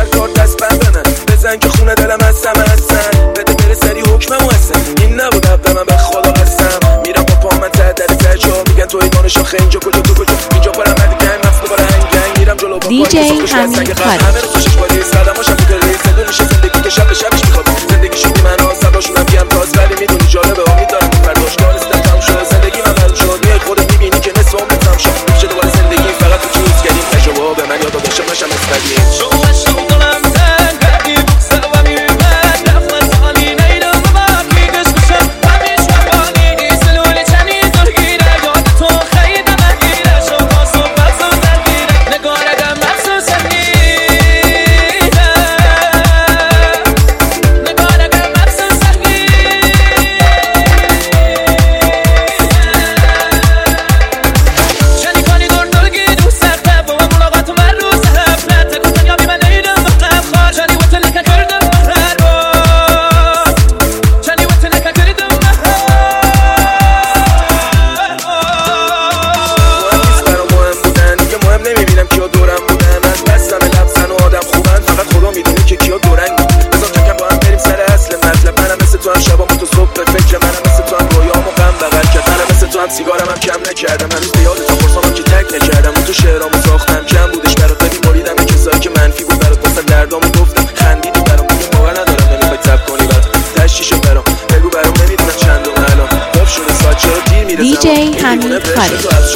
کار دست بندنن بزن که خونه دلم هستم بده بره سری حکممو هستم این نبود حق من به خدا قسم میرم با پا من ته در تجا میگن توی دانش آخه اینجا کجا تو کجا اینجا پرم مدی گنگ مفت دوباره هنگنگ میرم جلو با دی جی همین کاری همه رو توشش باری صدماش هم فکر ریز ندونی شه زندگی که شب به شبش میخواد زندگی شدی من آسباشونم گیم تاز ولی میدونی جالبه امید دارم که فرداش دانستم تموم شد زندگی من بلد شد میای خودت میبینی که نصف عمرت تموم شد میشه دوباره زندگی فقط تو چیز کردیم تجربه به من یاد باشه نشم استادی سیگارم هم کم نکردم هنوز بیاد تا فرصام که تک نکردم اون تو شعرامو ساختم کم بودش برات ولی بریدم این کسایی که منفی بود برات واسه دردامو گفتم خندیدی برام دیگه باور ندارم نمیخوای تپ کنی برات تشیشو برام بگو برام نمیدونم چندم الان خوب شده ساعت چرا دیر میرسم دی جی همین کاری